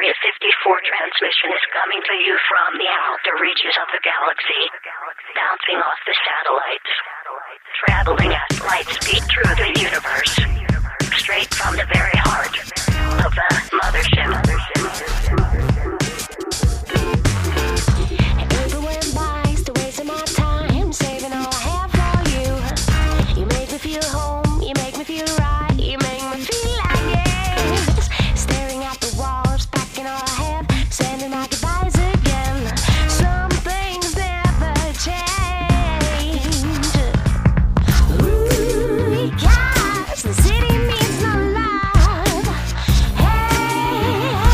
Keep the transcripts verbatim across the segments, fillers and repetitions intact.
Area fifty-four transmission is coming to you from the outer reaches of the galaxy, bouncing off the satellites, traveling at light speed through the universe, straight from the very heart of the mothership. Everywhere bites to wasting my time, saving all I have for you. You make me feel home, you make me feel right, you make me feel like yes. Staring at the walls, packing all I have, sending my goodbyes again. Some things never change. Ooh, because the city means no love. Hey.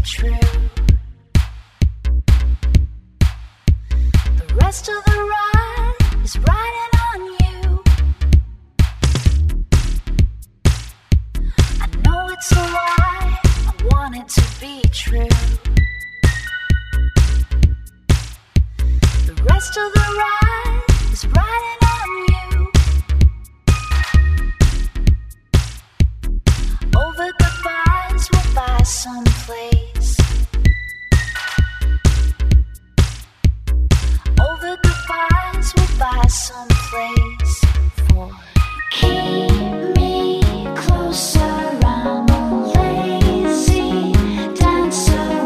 true. The rest of the ride is riding on you. I know it's a lie, I want it to be true. The rest of the ride is riding on you. Over goodbyes, we'll buy someplace. Over goodbyes, we'll buy someplace for. Keep me closer, I'm a lazy dancer.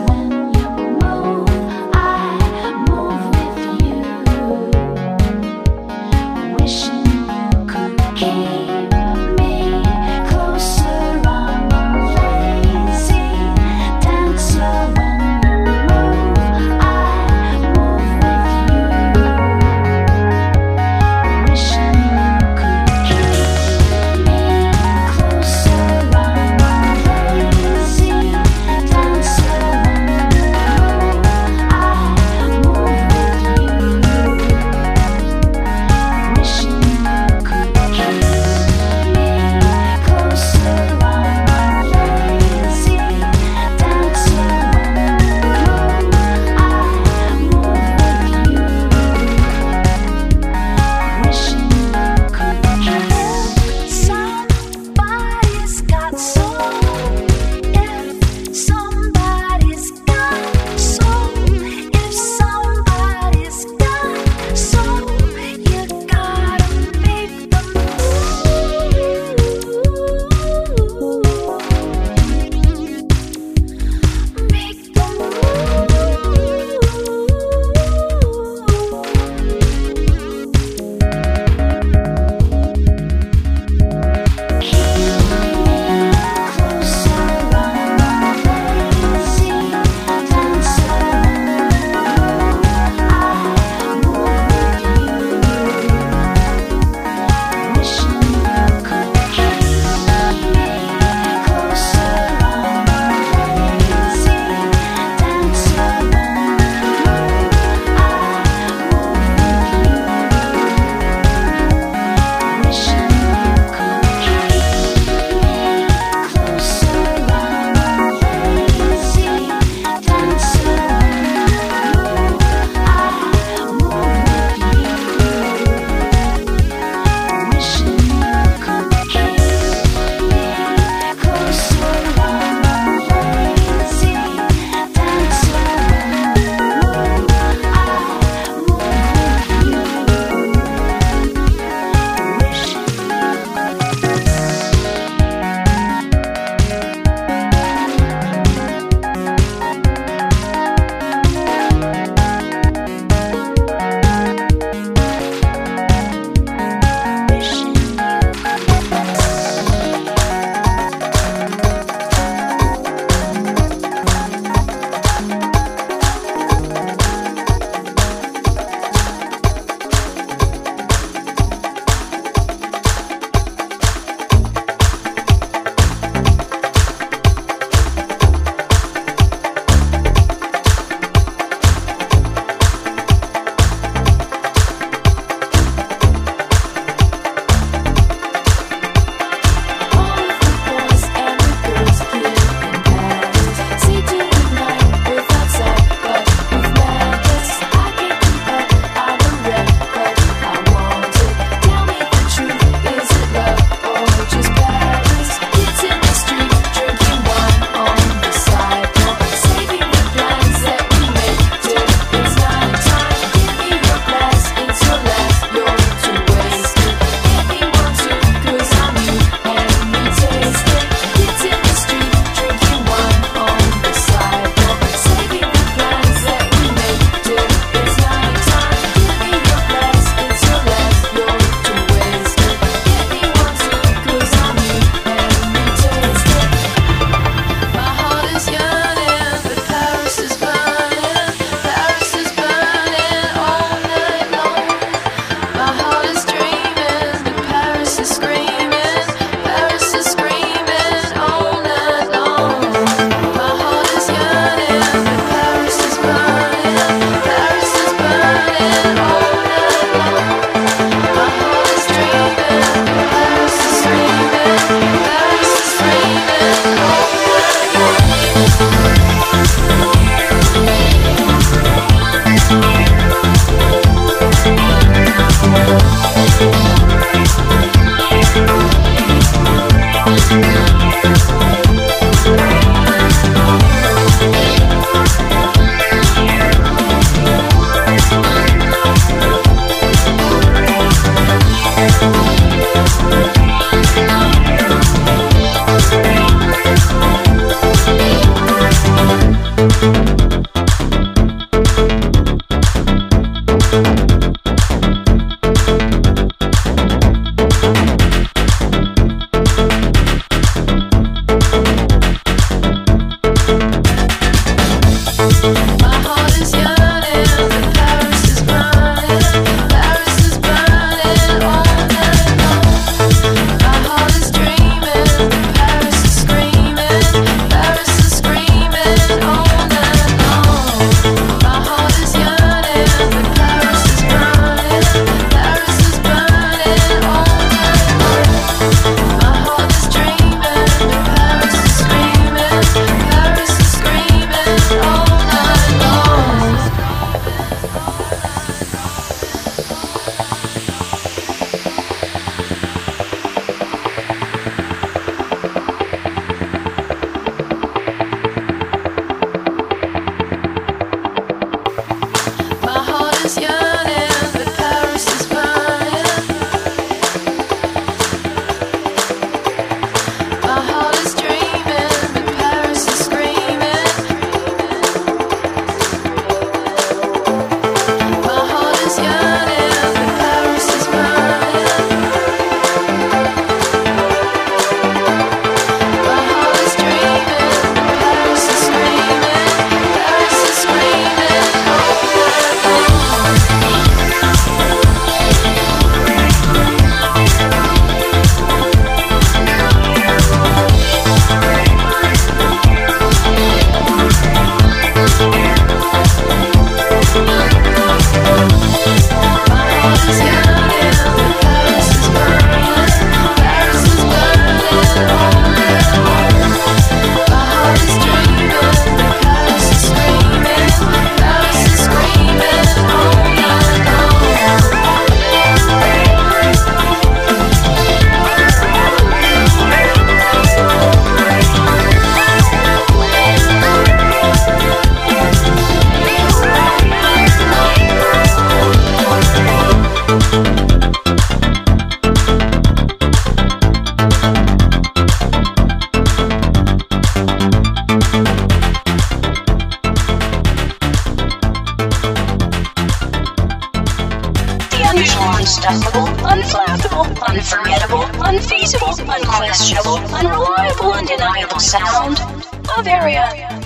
unstuffable, unflappable, unforgettable, unfeasible, unquestionable, unreliable, undeniable sound of Area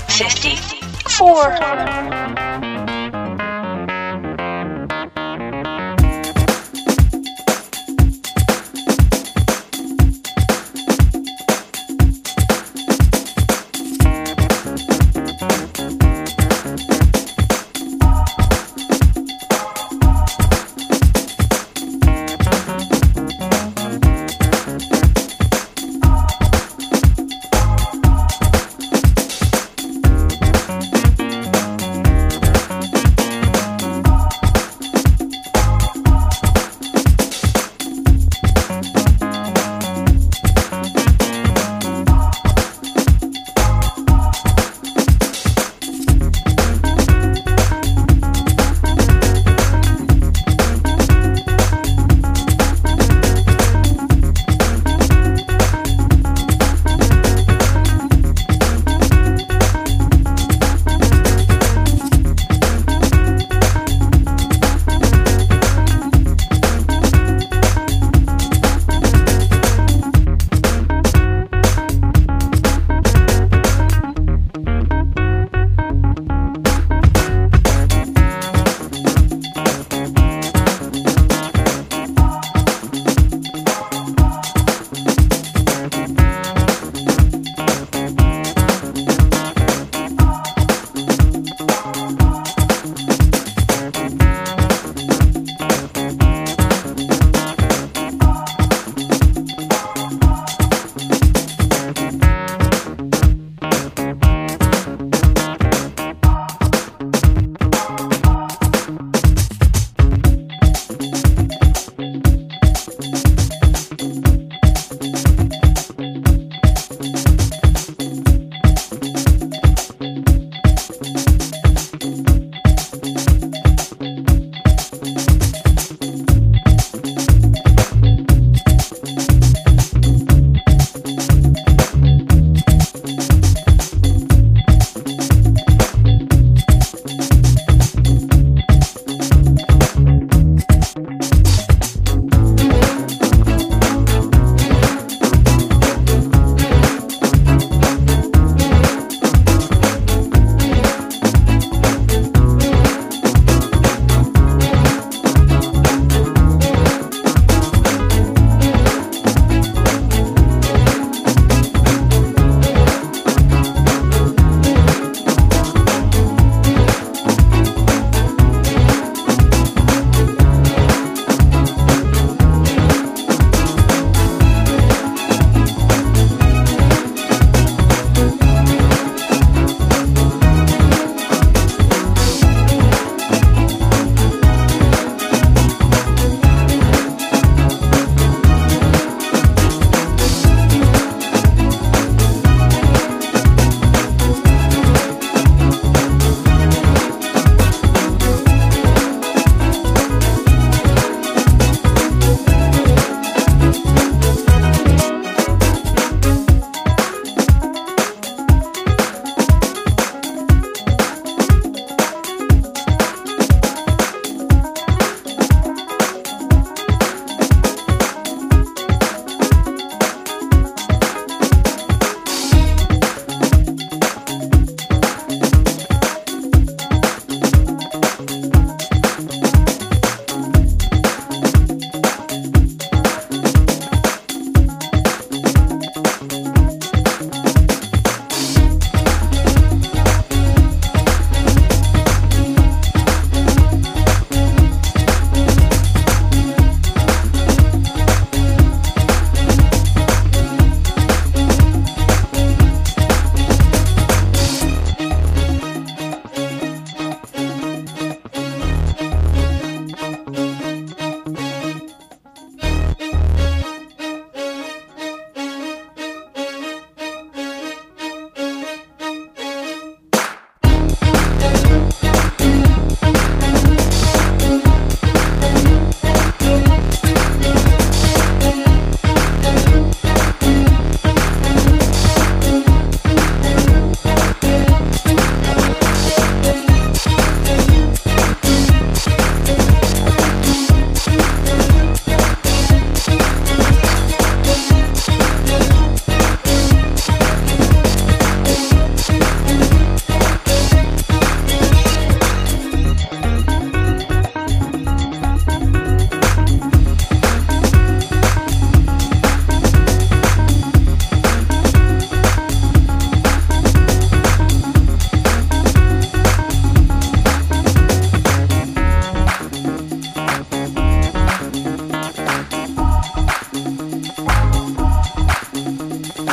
fifty-four.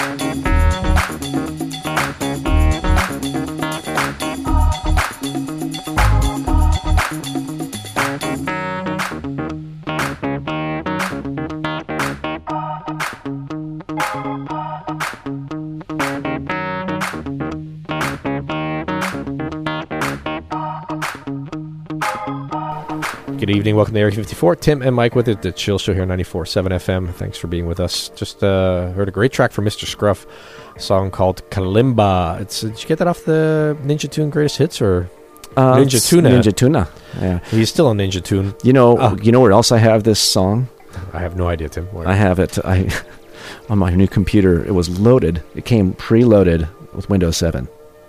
Good evening. Welcome to Area fifty-four. Tim and Mike with it. The Chill Show here, ninety-four point seven F M. Thanks for being with us. Just uh, heard a great track from Mister Scruff, a song called Kalimba. It's, did you get that off the Ninja Tune Greatest Hits or Uh, Ninja it's Tuna? Ninja Tuna. Yeah. He's still on Ninja Tune. You know, Oh. you know where else I have this song? I have no idea, Tim. Where? I have it. I on my new computer. It was loaded. It came preloaded with Windows seven.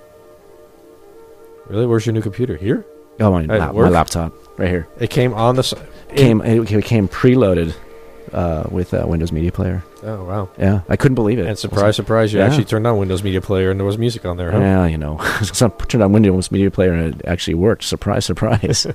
Really? Where's your new computer? Here? Oh, my, At lap, my work? laptop right here. It came on the... s- It came. It came preloaded uh, with uh, Windows Media Player. Oh, wow. Yeah, I couldn't believe it. And surprise, surprise, you Yeah. actually turned on Windows Media Player and there was music on there, huh? Yeah, you know, so I turned on Windows Media Player and it actually worked. Surprise, surprise.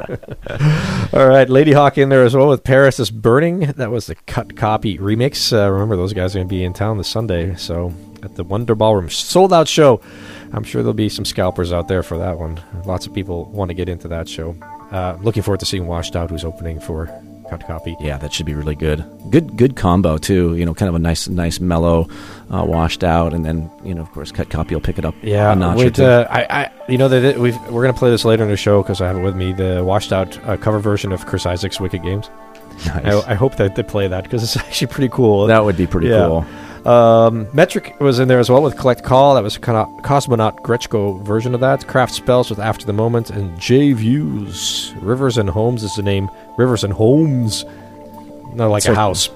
All right, Lady Hawk in there as well with Paris is Burning. That was the Cut Copy remix. Uh, remember, those guys are going to be in town this Sunday, so at the Wonder Ballroom. Sold out show. I'm sure there'll be some scalpers out there for that one. Lots of people want to get into that show. Uh, looking forward to seeing Washed Out, who's opening for Cut Copy. Yeah, that should be really good. Good, good combo too. You know, kind of a nice, nice mellow, uh, washed out, and then you know, of course, Cut Copy will pick it up. Yeah, a notch or with, two. uh, I, I, you know that we've we're gonna play this later in the show because I have it with me. The Washed Out uh, cover version of Chris Isaac's Wicked Games. Nice. I, I hope that they play that because it's actually pretty cool. That would be pretty Yeah. cool. Um, Metric was in there as well with Collect Call. That was a kind of Cosmonaut Gretschko version of that. Craft Spells with After the Moment. And J Views. Rivers and Homes is the name. Rivers and Homes. Not like So- a house.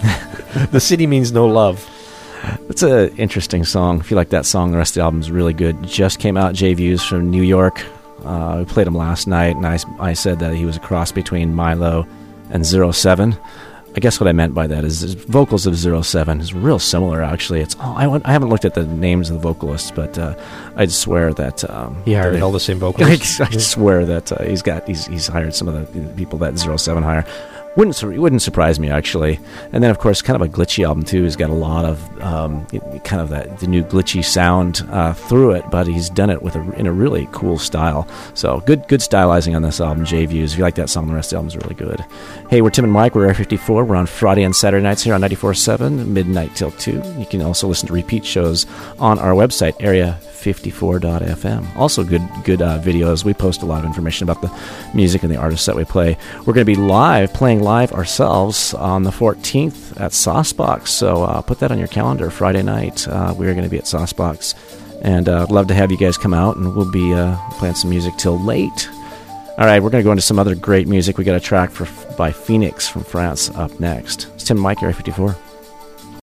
The city means no love. It's an interesting song. If you like that song, the rest of the album's really good. Just came out, J Views from New York. Uh, we played him last night, and I, I said that he was a cross between Milo and Zero Seven. I guess what I meant by that is his vocals of Zero Seven is real similar, actually. It's oh, I, went, I haven't looked at the names of the vocalists, but uh, I'd swear that... Um, He hired that all the same I, vocalists. I swear that uh, he's got he's, he's hired some of the people that Zero Seven hire. Wouldn't sur- it wouldn't surprise me, actually. And then, of course, kind of a glitchy album too. He's got a lot of um, it- it kind of that the new glitchy sound uh, through it, but he's done it with a, in a really cool style. So good, good stylizing on this album. J Views. If you like that song, the rest of the album's really good. Hey, we're Tim and Mike. We're Area fifty-four. We're on Friday and Saturday nights here on ninety-four point seven, midnight till two. You can also listen to repeat shows on our website, area fifty-four dot f m. Also, good, good uh, videos. We post a lot of information about the music and the artists that we play. We're going to be live playing live ourselves on the fourteenth at Saucebox, so uh, put that on your calendar. Friday night, uh, we're going to be at Saucebox, and uh, I'd love to have you guys come out, and we'll be uh, playing some music till late. All right, we're going to go into some other great music. We got a track for by Phoenix from France up next. It's Tim and Mike, Area fifty-four.